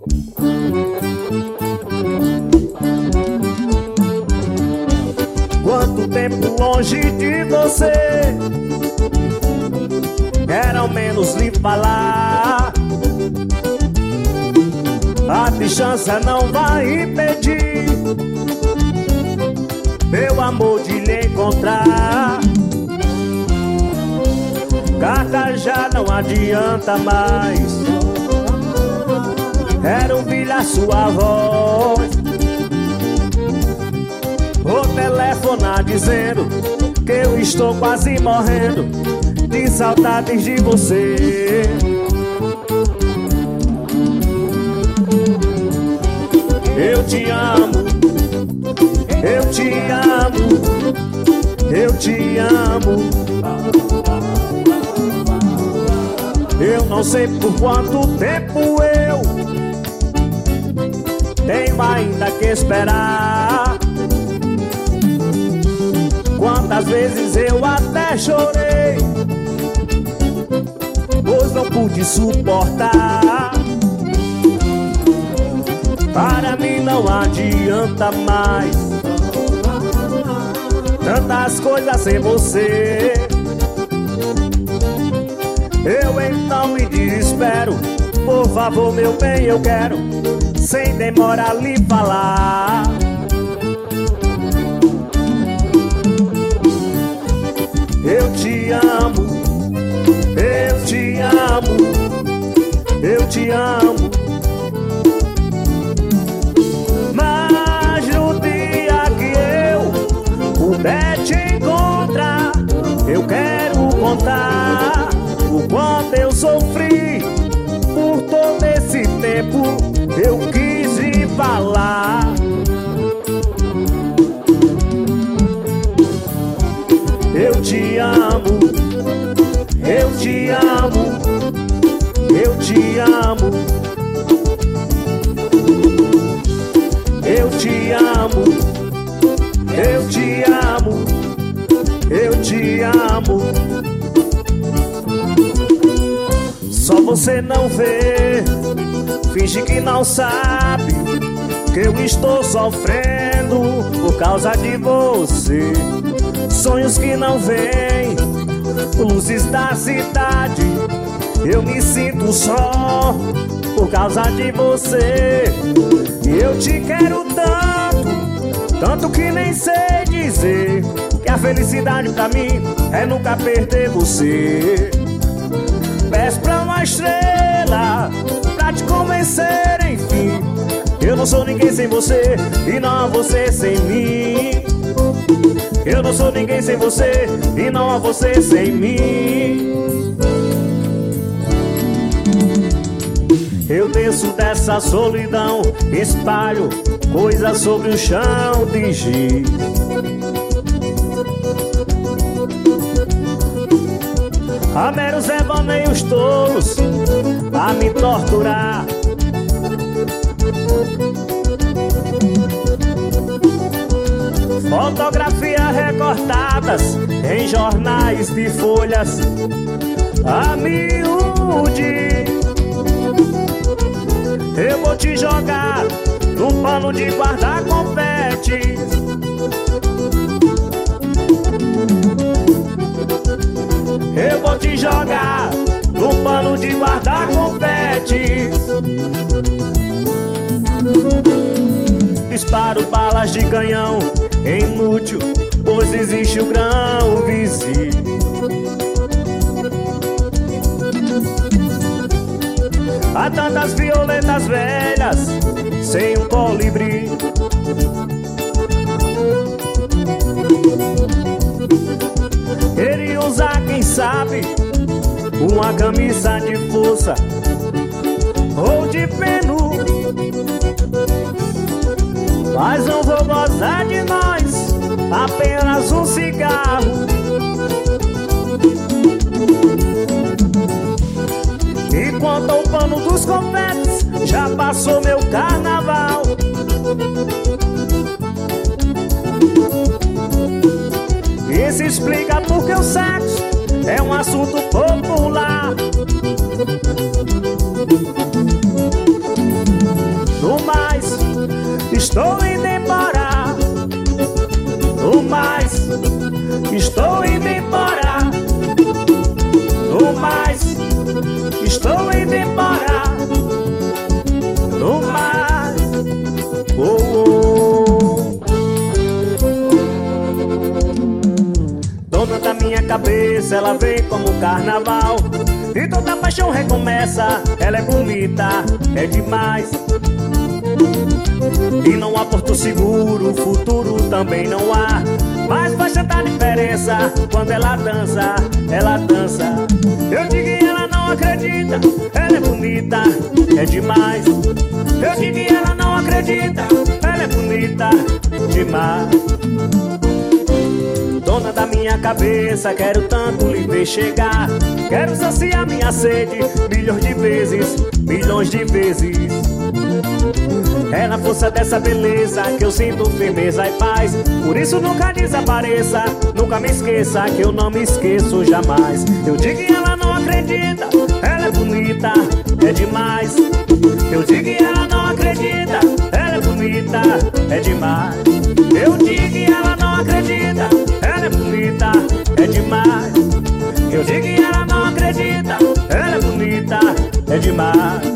Quanto tempo longe de você, quero menos lhe falar. A distância não vai impedir meu amor de lhe encontrar. Carta já não adianta mais, quero ouvir a sua voz. Vou telefonar dizendo que eu estou quase morrendo de saudades de você. Eu te amo, eu te amo, eu te amo. Eu não sei por quanto tempo eu tenho ainda que esperar. Quantas vezes eu até chorei, pois não pude suportar. Para mim não adianta mais tantas coisas sem você. Eu então me desespero, por favor meu bem, eu quero sem demora lhe falar. Eu te amo, eu te amo, eu te amo. Mas no dia que eu puder te encontrar, eu quero contar o quanto eu sofri por todo esse tempo. Eu quis lhe falar. Eu te amo, eu te amo, eu te amo. Eu te amo, eu te amo, eu te amo. Só você não vê, finge que não sabe que eu estou sofrendo por causa de você. Sonhos que não vêm, luzes da cidade, eu me sinto só por causa de você. E eu te quero tanto, tanto que nem sei dizer que a felicidade pra mim é nunca perder você. Peço pra uma estrela pra te convencer, enfim. Eu não sou ninguém sem você e não há você sem mim. Eu não sou ninguém sem você e não há você sem mim. Eu desço dessa solidão, espalho coisas sobre o chão de giz. Há meros devaneios tolos a me torturar. Fotografias recortadas em jornais de folhas a miúde. Eu vou te jogar no pano de guardar confetes. Eu vou te jogar no pano de guardar confetes. Disparo balas de canhão, inútil, pois existe o grão visível. Há tantas violetas velhas sem um colibri. Queria usar, quem sabe, uma camisa de força ou de pano, mas não vou gozar de nós, apenas um cigarro. E quanto ao pano dos confetes, já passou meu carnaval. Isso explica porque o sexo é um assunto popular. estou indo embora. No mais, estou indo embora. No mais, estou indo embora. No mais, oh, oh. Dona da minha cabeça, ela vem como carnaval, e toda paixão recomeça. Ela é bonita, é demais. E não há porto seguro, futuro também não há. Mas faz tanta diferença quando ela dança, ela dança. Eu digo e ela não acredita, ela é bonita, é demais. Eu digo e ela não acredita, ela é bonita, demais. Dona da minha cabeça, quero tanto lhe ver chegar. Quero saciar minha sede milhões de vezes, milhões de vezes. É na força dessa beleza que eu sinto firmeza e paz. Por isso nunca desapareça, nunca me esqueça, que eu não me esqueço jamais. Eu digo e ela não acredita, ela é bonita, é demais. Eu digo e ela não acredita, ela é bonita, é demais. Eu digo e ela não acredita, ela é bonita, é demais. Eu digo e ela não acredita, ela é bonita, é demais.